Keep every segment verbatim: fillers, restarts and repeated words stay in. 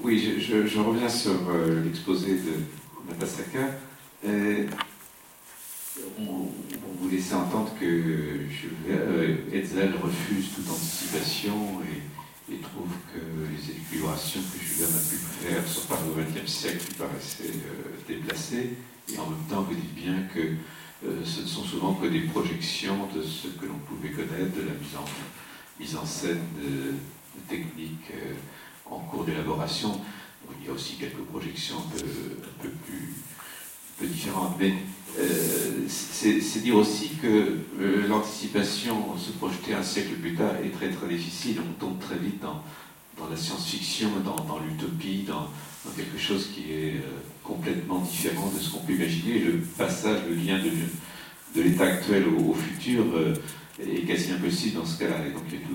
Oui, je, je, je reviens sur euh, l'exposé de Matasaka. Euh, on, on vous laissait entendre que euh, Hetzel refuse toute anticipation et, et trouve que les élucubrations que Julien a pu faire sur par le vingtième siècle lui paraissaient euh, déplacées. Et en même temps, vous dites bien que euh, ce ne sont souvent que des projections de ce que l'on pouvait connaître, de la mise en, mise en scène de, de techniques euh, en cours d'élaboration. Bon, il y a aussi quelques projections un peu, un peu plus un peu différentes, mais euh, c'est dire aussi que euh, l'anticipation, se projeter un siècle plus tard, est très très difficile. On tombe très vite dans, dans la science-fiction, dans, dans l'utopie, dans, dans quelque chose qui est euh, complètement différent de ce qu'on peut imaginer. Et le passage, le lien de, de l'état actuel au, au futur euh, est quasi impossible dans ce cas-là. Et donc il y a toute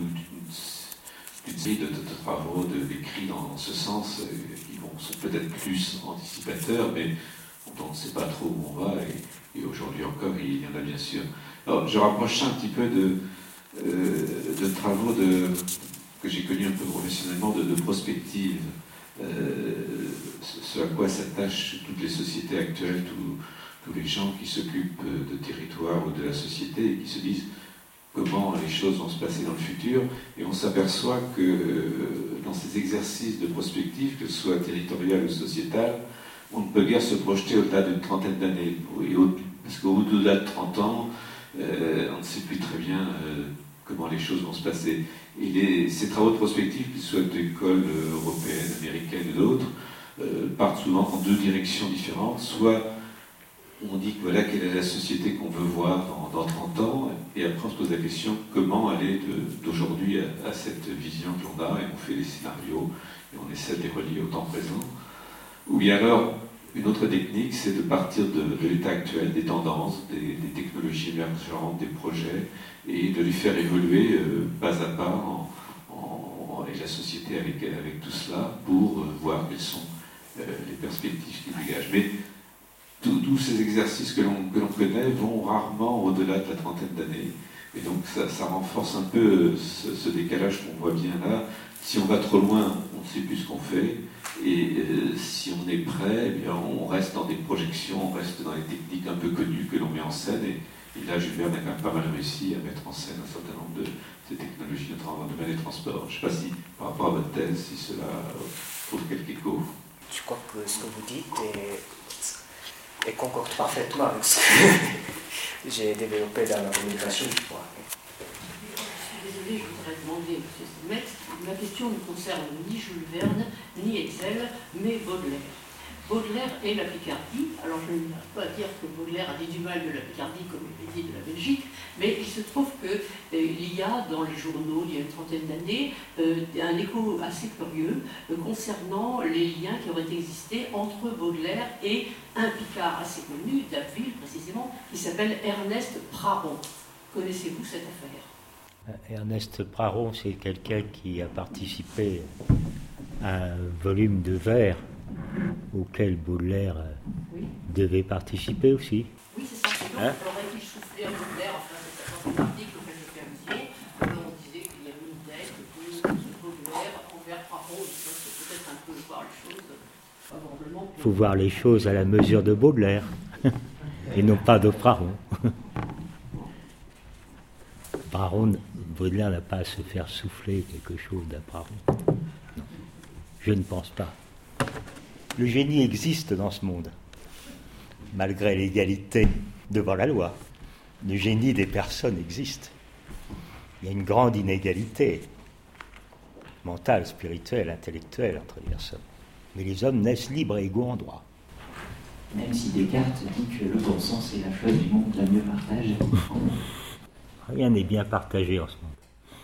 une, une série de, de, de travaux d'écrits dans, dans ce sens euh, qui bon, sont peut-être plus anticipateurs, mais dont on ne sait pas trop où on va. Et, et aujourd'hui encore, il y en a bien sûr. Alors, je rapproche ça un petit peu de, euh, de travaux de, que j'ai connus un peu professionnellement, de, de prospective. Euh, ce à quoi s'attachent toutes les sociétés actuelles, tous, tous les gens qui s'occupent de territoire ou de la société et qui se disent comment les choses vont se passer dans le futur. Et on s'aperçoit que euh, dans ces exercices de prospective, que ce soit territorial ou sociétal, on ne peut guère se projeter au-delà d'une trentaine d'années. Parce qu'au-delà de trente ans, euh, on ne sait plus très bien euh, comment les choses vont se passer. Et les, ces travaux de prospective, qu'ils soient d'écoles européennes, américaines ou d'autres, euh, partent souvent dans deux directions différentes. Soit on dit que voilà quelle est la société qu'on veut voir dans, dans trente ans, et après on se pose la question comment aller d'aujourd'hui à, à cette vision que l'on a, et on fait des scénarios, et on essaie de les relier au temps présent. Ou bien alors, une autre technique, c'est de partir de, de l'état actuel, des tendances, des, des technologies émergentes, des projets, et de les faire évoluer euh, pas à pas, en, en, et la société avec, avec tout cela, pour euh, voir quelles sont euh, les perspectives qui dégagent. Mais tous ces exercices que l'on que l'on connaît vont rarement au-delà de la trentaine d'années. Et donc ça, ça renforce un peu ce, ce décalage qu'on voit bien là. Si on va trop loin, on ne sait plus ce qu'on fait. Et euh, si on est prêt, eh bien, on reste dans des projections, on reste dans les techniques un peu connues que l'on met en scène. Et, et là, Jules Verne a quand même pas mal réussi à mettre en scène un certain nombre de ces technologies, notamment dans le domaine des transports. Je ne sais pas si, par rapport à votre thèse, si cela trouve quelque écho. Je crois que ce que vous dites est, est concorde parfaitement avec ce que j'ai développé dans la communication. Je crois. Je suis désolée, je voudrais demander, M. Stemmet, ma question ne concerne ni Jules Verne, ni Hetzel, mais Baudelaire. Baudelaire et la Picardie. Alors je ne vais pas dire que Baudelaire a dit du mal de la Picardie comme il a dit de la Belgique, mais il se trouve qu'il euh, y a dans les journaux, il y a une trentaine d'années, euh, un écho assez curieux euh, concernant les liens qui auraient existé entre Baudelaire et un Picard assez connu, d'Abbeville précisément, qui s'appelle Ernest Praron. Connaissez-vous cette affaire ? Ernest Praron, c'est quelqu'un qui a participé à un volume de vers auquel Baudelaire oui. devait participer aussi. Oui, c'est ça. C'est donc, hein? Aurait-il soufflé à Baudelaire, enfin, c'est un article auquel je fais allusion, où on disait qu'il y avait une dette de Baudelaire envers Praron, c'est peut-être un peu voir les choses favorablement. Il faut voir les choses à la mesure de Baudelaire, et non pas de Praron. Praron, Baudelaire n'a pas à se faire souffler quelque chose d'un Praron. Non, je ne pense pas. Le génie existe dans ce monde, malgré l'égalité devant la loi. Le génie des personnes existe. Il y a une grande inégalité mentale, spirituelle, intellectuelle entre les personnes. Mais les hommes naissent libres et égaux en droit. Même si Descartes dit que le bon sens est la chose du monde la mieux partagée. Rien n'est bien partagé en ce monde.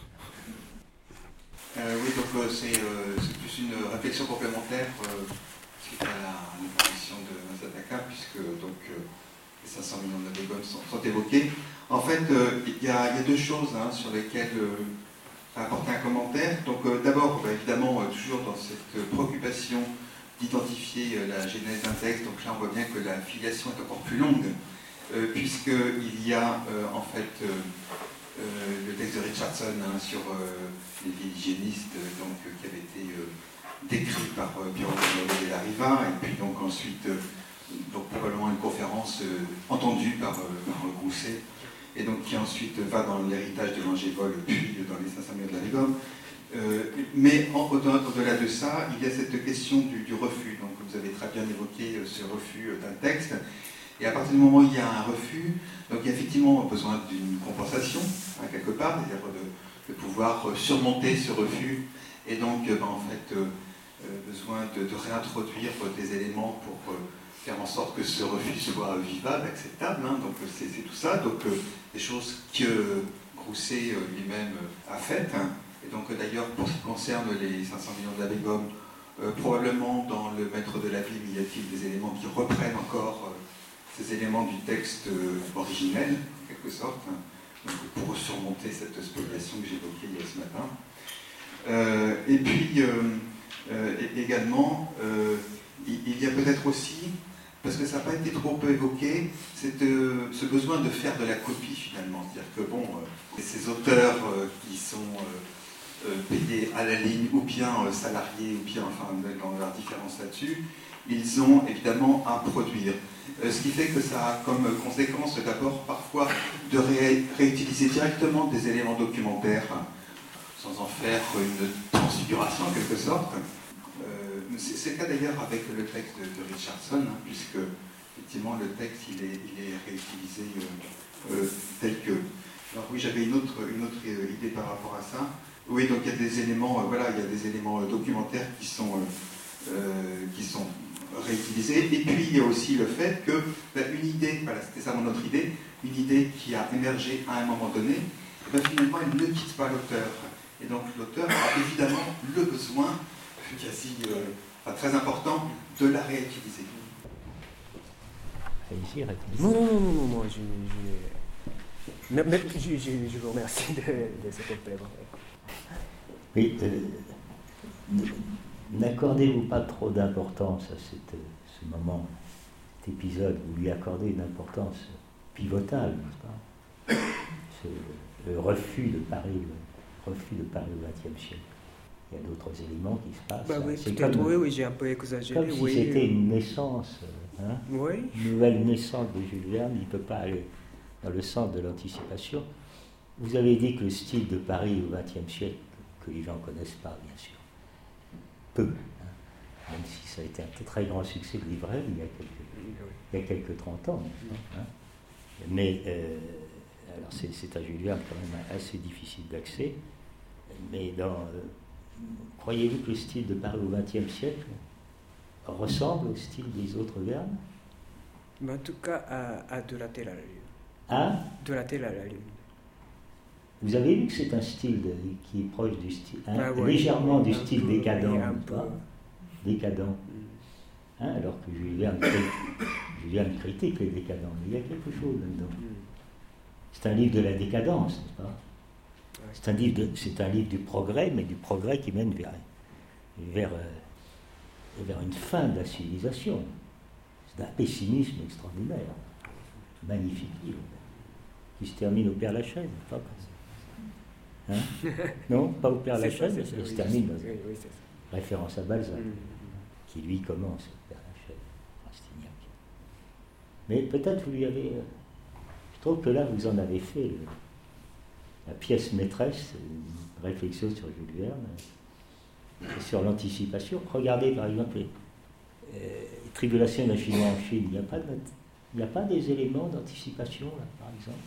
Euh, oui, donc euh, c'est euh, plus une réflexion complémentaire euh, suite à l'apparition de Masataka, puisque donc, euh, les cinq cents millions d'allégones sont, sont évoqués. En fait, euh, il y, y a deux choses hein, sur lesquelles euh, apporter un commentaire. Donc euh, d'abord, bah, évidemment, euh, toujours dans cette préoccupation d'identifier euh, la genèse d'un texte, donc là on voit bien que la filiation est encore plus longue, euh, puisqu'il y a euh, en fait euh, euh, le texte de Richardson hein, sur euh, les hygiénistes donc, euh, qui avait été euh, décrit par euh, Piero de la Riva, et puis donc ensuite, euh, donc probablement une conférence euh, entendue par, euh, par Grousset, et donc qui ensuite va dans l'héritage de Langevol, puis dans les cinq cents millions de la Riva. Euh, mais en, au-delà de ça, il y a cette question du, du refus. Donc vous avez très bien évoqué euh, ce refus euh, d'un texte. Et à partir du moment où il y a un refus, donc il y a effectivement besoin d'une compensation, hein, quelque part, c'est-à-dire de, de pouvoir surmonter ce refus, et donc euh, ben, en fait euh, euh, besoin de, de réintroduire des éléments pour euh, faire en sorte que ce refus soit vivable, acceptable. Hein, donc c'est, c'est tout ça. Donc euh, des choses que Grousset euh, lui-même a faites. Hein. Et donc d'ailleurs, pour ce qui concerne les cinq cents millions de la Bégomme, euh, probablement dans le Maître de la Bible, y a-t-il des éléments qui reprennent encore euh, ces éléments du texte euh, originel, en quelque sorte, hein, donc, pour surmonter cette spoliation que j'évoquais il y a ce matin. Euh, et puis, euh, euh, également, euh, il, il y a peut-être aussi, parce que ça n'a pas été trop peu évoqué, cette, euh, ce besoin de faire de la copie, finalement. C'est-à-dire que, bon, euh, ces auteurs euh, qui sont... Euh, Euh, payés à la ligne, ou bien euh, salariés, ou bien, enfin, dans leur différence là-dessus, ils ont évidemment à produire. Euh, ce qui fait que ça a comme conséquence d'abord parfois de ré- réutiliser directement des éléments documentaires, sans en faire une transfiguration en quelque sorte. Euh, c'est, c'est le cas d'ailleurs avec le texte de, de Richardson, hein, puisque effectivement le texte il est, il est réutilisé euh, euh, tel que. Alors oui, j'avais une autre, une autre idée par rapport à ça. Oui, donc il y a des éléments, euh, voilà, il y a des éléments euh, documentaires qui sont, euh, euh, qui sont réutilisés. Et puis il y a aussi le fait que ben, une idée, voilà, c'était ça mon autre idée, une idée qui a émergé à un moment donné, ben, finalement elle ne quitte pas l'auteur. Et donc l'auteur a évidemment le besoin, quasi euh, enfin, très important, de la réutiliser. Non, non, non, non, moi je, je, mais, mais, je, je, je vous remercie de, de ce complément. Mais euh, n'accordez-vous pas trop d'importance à cette, ce moment, cet épisode, vous lui accordez une importance pivotale, n'est-ce pas? Ce, le refus de Paris, le refus de Paris au vingtième siècle. Il y a d'autres éléments qui se passent. Bah oui, c'est peut-être comme, oui, oui, j'ai un peu exagéré. Comme si oui. c'était une naissance, hein, oui. une nouvelle naissance de Jules Verne, il ne peut pas aller dans le sens de l'anticipation. Vous avez dit que le style de Paris au vingtième siècle, que les gens ne connaissent pas, bien sûr, peu, hein, même si ça a été un très grand succès de livret il y a quelques, il y a quelques trente ans. Hein, mais, euh, alors c'est, c'est un Jules Verne quand même assez difficile d'accès, mais dans, euh, croyez-vous que le style de Paris au vingtième siècle ressemble au style des autres Verne? Mais en tout cas, à, à De la Telle à la Lune. Hein? De la Telle à la Lune. Vous avez vu que c'est un style de, qui est proche du style, hein, ah ouais, légèrement du un style peu, décadent, un peu. peu. décadent. Mm. Hein, alors que Jules Verne, Jules Verne critique les décadents, mais il y a quelque chose là-dedans. Mm. C'est un livre de la décadence, n'est-ce pas? Ouais. C'est un livre de, c'est un livre du progrès, mais du progrès qui mène vers, vers, euh, vers une fin de la civilisation. C'est un pessimisme extraordinaire, magnifique livre, qui se termine au Père Lachaise, pas hein? Non, pas au Père Lachaise, ça, ça se termine. Oui, oui, c'est ça. Référence à Balzac, mmh. qui lui commence au Père Lachaise, Rastignac. Mais peut-être vous lui avez. Je trouve que là vous en avez fait le, la pièce maîtresse, une réflexion sur Jules Verne, et sur l'anticipation. Regardez par exemple les, euh, les tribulations de la Chine en Chine, il n'y a pas de, il n'y a pas des éléments d'anticipation là, par exemple,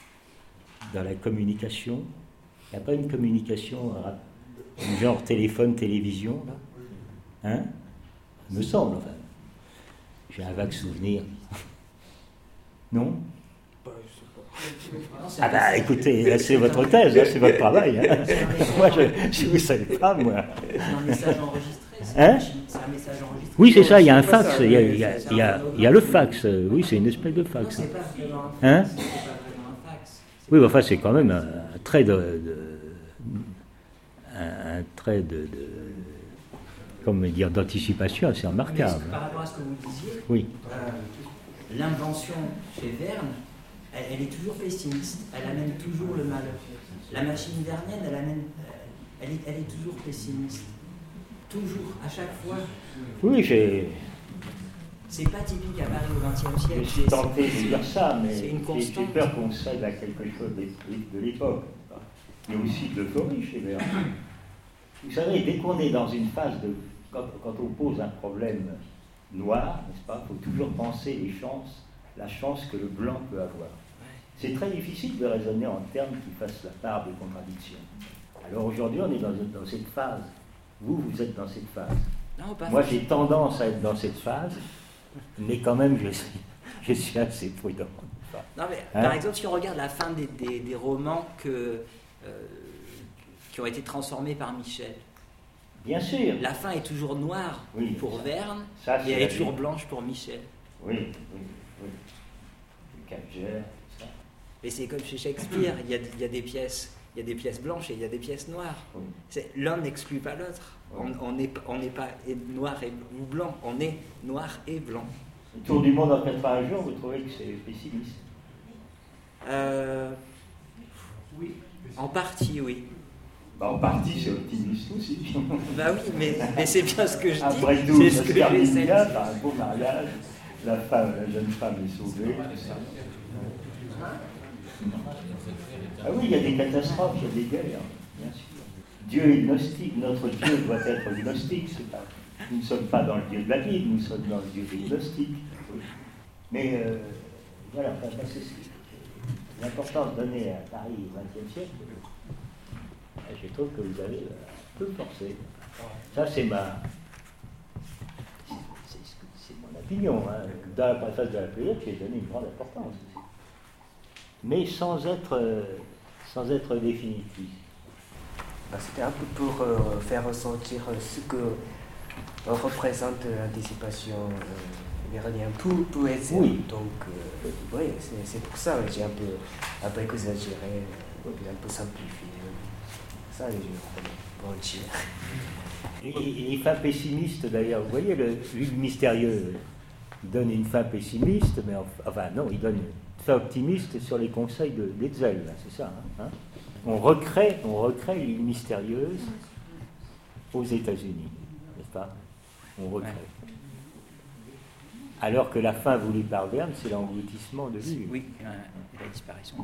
dans la communication. Il n'y a pas une communication euh, genre téléphone, télévision, là, hein? Il me semble, enfin. J'ai un vague souvenir. Non? Ah bah écoutez, là, c'est votre thèse, là, c'est votre travail. Hein. Moi, je ne vous savais pas, moi. C'est un message enregistré, c'est, hein? c'est un message enregistré. Oui, c'est ça, il y a un fax, il y a, il y a, il y a, il y a le fax, oui, c'est une espèce de fax. Non, c'est pas vraiment un fax, hein? c'est pas vraiment un fax. Oui, mais enfin, c'est quand même un, un trait de... de un, un trait de... de comment dire, d'anticipation assez remarquable. Mais par rapport à ce que vous disiez, oui. euh, l'invention chez Verne, elle, elle est toujours pessimiste, elle amène toujours le malheur. La machine vernienne, elle amène, elle est, elle est toujours pessimiste. Toujours, à chaque fois. Oui, j'ai, C'est pas typique à Paris au vingtième je siècle. suis c'est- tenté de c'est- dire ça, mais c'est une j'ai- j'ai constante. peur qu'on cède à quelque chose de, de l'époque. Il y a aussi de l'euphorie chez Verne. Vous savez, dès qu'on est dans une phase de... Quand, quand on pose un problème noir, n'est-ce pas, il faut toujours penser les chances, la chance que le blanc peut avoir. C'est très difficile de raisonner en termes qui fassent la part des contradictions. Alors aujourd'hui, on est dans, dans cette phase. Vous, vous êtes dans cette phase. Non, pas Moi, j'ai tendance à être dans cette phase, mais quand même, je suis, je suis assez prudent. Non, mais Hein? par exemple, si on regarde la fin des, des- des romans que, euh, qui ont été transformés par Michel, Bien sûr. la fin est toujours noire Oui, pour ça- Verne ça, et c'est elle la est toujours vie. blanche pour Michel. Oui, oui, oui. Le Capgère, tout ça. Et c'est comme chez Shakespeare, il y a, il y a des pièces, il y a des pièces blanches et il y a des pièces noires. Oui. C'est- L'un n'exclut pas l'autre. Oui. On n'est on n'est pas noir et ou blanc, on est noir et blanc. Le tour du monde en quatre-vingts jours, vous trouvez que c'est pessimiste? Euh, en partie, oui. Bah, en partie, c'est optimiste aussi. Bah oui, mais, mais c'est bien ce que je dis. Après tout, c'est ça ce se que termine j'essaie de bien dire. par un beau mariage. La femme, la jeune femme est sauvée. tout ça. Ah oui, il y a des catastrophes, il y a des guerres, bien sûr. Dieu est gnostique, notre Dieu doit être gnostique. C'est pas, nous ne sommes pas dans le Dieu de la Bible, nous sommes dans le Dieu des gnostiques. Oui. Mais euh, voilà, enfin, ça, c'est l'importance donnée à Paris au vingtième siècle. Je trouve que vous avez un peu forcé. Ça, c'est ma. C'est, c'est mon opinion. Hein. Dans la préface de la période, j'ai donné une grande importance aussi. Mais sans être, euh, sans être définitif. Bah, c'était un peu pour euh, faire ressentir euh, ce que euh, représente l'anticipation euh, vernienne pour, pour Hetzel. Oui. Donc, euh, oui, c'est, c'est pour ça que j'ai un peu, un peu exagéré, euh, un peu simplifié. Ça, je reconnais volontiers. Et, et les fins pessimistes, d'ailleurs, vous voyez, le, lui, le mystérieux donne une fin pessimiste, mais en- enfin, non, il donne une fin optimiste sur les conseils de d'Hetzel, là, c'est ça. Hein, hein. On recrée, on recrée l'île mystérieuse aux États-Unis, n'est-ce pas? On recrée. Alors que la fin voulue par Verne, c'est l'engloutissement de lui. Oui, euh, la disparition.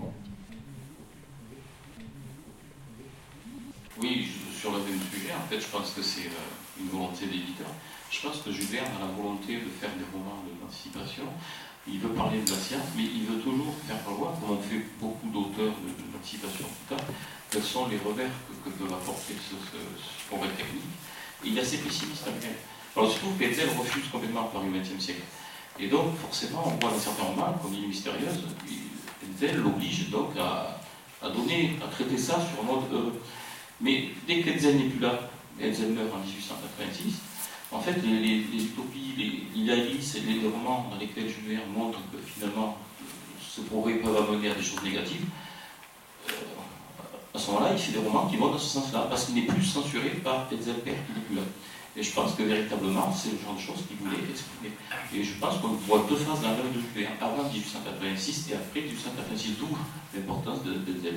Oui, je- sur le même sujet, en fait, je pense que c'est euh, une volonté d'éditeur. Je pense que Jules Verne a la volonté de faire des romans d'émancipation. Il veut parler de la science, mais il veut toujours faire valoir, comme on fait beaucoup d'auteurs de de l'émancipation plus tard, quels sont les revers que, que peuvent apporter ce, ce, ce progrès technique. Et il est assez pessimiste avec elle. Alors, il se trouve qu'Hetzel refuse complètement par le vingtième siècle. Et donc, forcément, on voit dans certains romans, comme l'île mystérieuse, Hetzel l'oblige donc à, à donner, à traiter ça sur un mode heureux. Mais dès qu'Hetzel n'est plus là, Hetzel meurt en dix-huit cent quatre-vingt-six, en fait, les, les, les utopies, les Ilaris et les romans dans lesquels Jules Verne montre que finalement ce progrès peut amener à des choses négatives, euh, à ce moment-là, il fait des romans qui vont dans ce sens-là, parce qu'il n'est plus censuré par Hetzel père qui n'est plus là. Et je pense que véritablement, c'est le genre de choses qu'il voulait exprimer. Et je pense qu'on voit deux phases dans l'œuvre de Jules Verne, avant dix-huit cent quatre-vingt-six et après dix-huit cent quatre-vingt-six, d'où l'importance de Hetzel.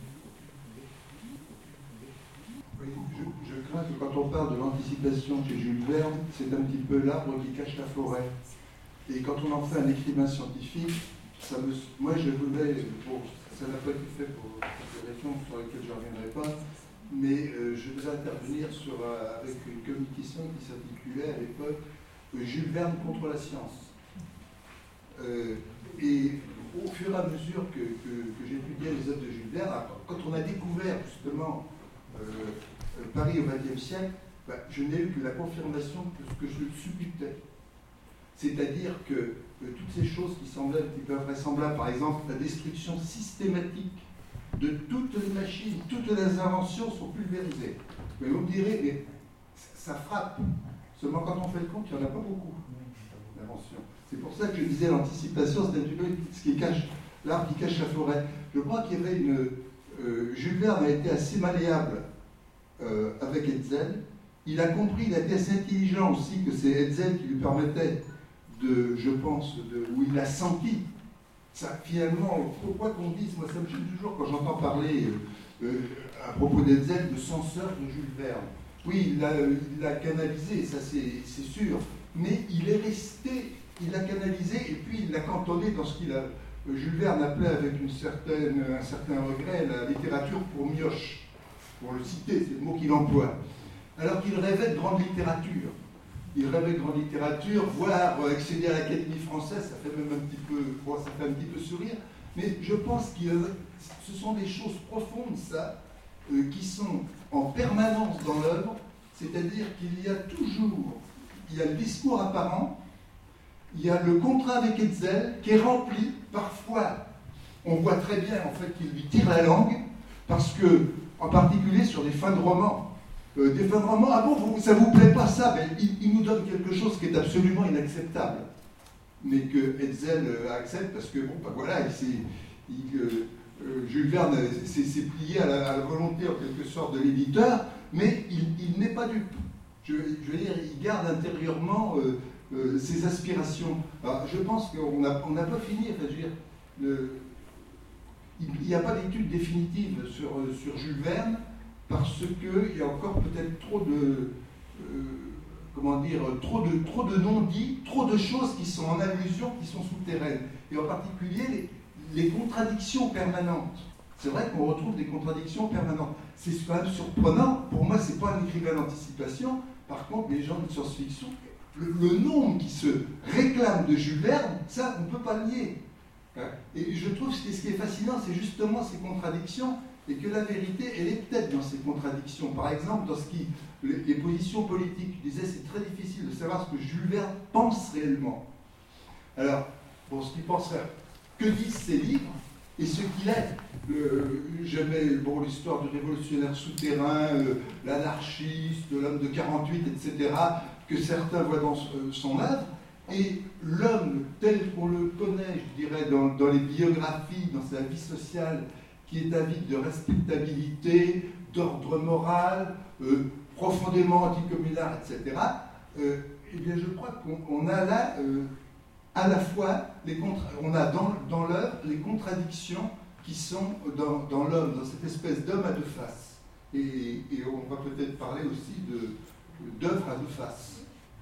Oui, je, je crains que quand on parle de l'anticipation chez Jules Verne, c'est un petit peu l'arbre qui cache la forêt. Et quand on en fait un écrivain scientifique, ça me, moi je voulais, bon, ça n'a pas été fait pour des raisons sur lesquelles je ne reviendrai pas, mais euh, je devais intervenir sur, euh, avec une communication qui s'intitulait à l'époque euh, Jules Verne contre la science. Euh, et au fur et à mesure que, que, que j'étudiais les œuvres de Jules Verne, quand on a découvert justement Euh, Paris au vingtième siècle, ben, je n'ai eu que la confirmation de ce que je supputais. C'est-à-dire que euh, toutes ces choses qui semblaient un petit peu invraisemblables, par exemple la destruction systématique de toutes les machines, toutes les inventions sont pulvérisées. Mais vous me direz, mais ça, ça frappe. Seulement quand on fait le compte, il n'y en a pas beaucoup d'inventions. C'est pour ça que je disais l'anticipation, c'est un petit peu ce qui cache, l'arbre qui cache la forêt. Je crois qu'il y avait une... Euh, Jules Verne a été assez malléable euh, avec Hetzel. Il a compris, il a été assez intelligent aussi que c'est Hetzel qui lui permettait de, je pense, de, où il a senti. Ça, finalement, quoi qu'on dise, moi ça me gêne toujours quand j'entends parler euh, euh, à propos d'Hetzel de censeur de Jules Verne. oui, il l'a il l'a canalisé, ça c'est sûr, mais il est resté, il l'a canalisé et puis il l'a cantonné dans ce qu'il a, Jules Verne appelait avec une certaine, un certain regret la littérature pour mioche, pour le citer, c'est le mot qu'il emploie. Alors qu'il rêvait de grande littérature. Il rêvait de grande littérature, voire accéder à l'Académie française, ça fait même un petit peu, bon, ça fait un petit peu sourire, mais je pense que ce sont des choses profondes, ça, euh, qui sont en permanence dans l'œuvre, c'est-à-dire qu'il y a toujours, il y a le discours apparent, il y a le contrat avec Hetzel qui est rempli, parfois, on voit très bien en fait qu'il lui tire la langue, parce que, en particulier sur des fins de romans, Euh, des fins de romans, ah bon, vous, ça vous plaît pas ça, mais il, il nous donne quelque chose qui est absolument inacceptable, mais que Hetzel euh, accepte parce que, bon, ben voilà, il il, euh, euh, Jules Verne s'est plié à la, à la volonté, en quelque sorte, de l'éditeur, mais il, il n'est pas dupe. Je, je veux dire, il garde intérieurement euh, euh, ses aspirations. Alors, je pense qu'on n'a on n'a pas fini, enfin, je veux dire, le, il n'y a pas d'étude définitive sur, sur Jules Verne, parce qu'il y a encore peut-être trop de, euh, comment dire, trop de, trop de non-dits, trop de choses qui sont en allusion, qui sont souterraines. Et en particulier, les, les contradictions permanentes. C'est vrai qu'on retrouve des contradictions permanentes. C'est quand même surprenant. Pour moi, ce n'est pas un écrivain d'anticipation. Par contre, les gens de science-fiction, le, le nombre qui se réclame de Jules Verne, ça, on ne peut pas le nier. Et je trouve que ce qui est fascinant, c'est justement ces contradictions, et que la vérité, elle est peut-être dans ces contradictions. Par exemple, dans ce qui, les, les positions politiques, je disais, c'est très difficile de savoir ce que Jules Verne pense réellement. Alors, pour ce qu'il pense, que disent ses livres, et ce qu'il est. Le, je mets bon, l'histoire du révolutionnaire souterrain, euh, l'anarchiste, l'homme de quarante-huit, et cetera, que certains voient dans euh, son œuvre, et l'homme tel qu'on le connaît, je dirais, dans, dans les biographies, dans sa vie sociale, qui est avide de respectabilité, d'ordre moral, euh, profondément anticommunal, et cetera, euh, eh bien je crois qu'on a là, euh, à la fois, les contra- on a dans, dans l'œuvre les contradictions qui sont dans, dans l'homme, dans cette espèce d'homme à deux faces. Et, et on va peut-être parler aussi d'œuvre à deux faces.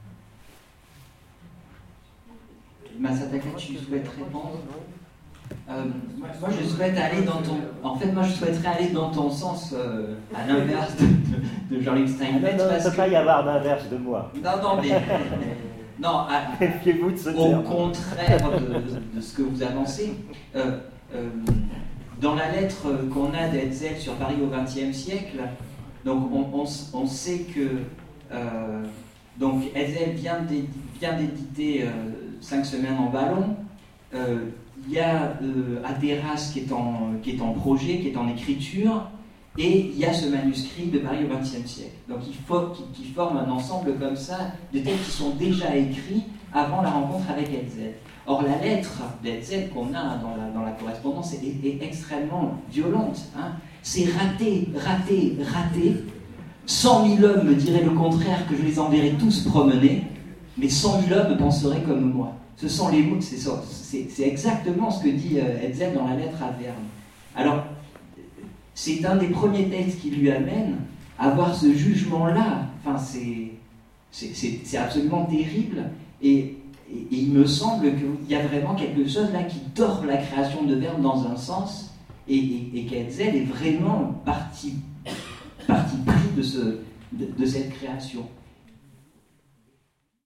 Masataka, tu souhaites répondre? Euh, moi, je souhaite aller dans ton. En fait, moi, je souhaiterais aller dans ton sens, euh, à l'inverse de, de Jean-Luc Steinmetz. Il ne peut que... pas y avoir d'inverse de moi. Non, non, mais. non, à... Méfiez-vous de ce au terme. contraire de, de ce que vous avancez. Euh, euh, dans la lettre qu'on a d'Hetzel sur Paris au vingtième siècle, donc on, on, on sait que. Euh, donc, Hetzel vient d'éditer euh, Cinq semaines en ballon. Euh, Il y a euh, Aderas qui est, en, qui est en projet, qui est en écriture, et il y a ce manuscrit de Paris au vingtième siècle. Donc il faut qui, qui forme un ensemble comme ça, de textes qui sont déjà écrits avant la rencontre avec Hetzel. Or la lettre d'Hetzel qu'on a dans la, dans la correspondance est, est extrêmement violente. Hein. C'est raté, raté, raté. Cent mille hommes me diraient le contraire, que je les enverrais tous promener, mais cent mille hommes penseraient comme moi. Ce sont les mots, c'est exactement ce que dit euh, Hetzel dans la lettre à Verne. Alors, c'est un des premiers textes qui lui amène à avoir ce jugement-là. Enfin, c'est absolument terrible. Et, et, et il me semble qu'il y a vraiment quelque chose là qui tord la création de Verne dans un sens, et, et, et qu'Hetzel est vraiment parti, parti pris de, ce, de, de cette création.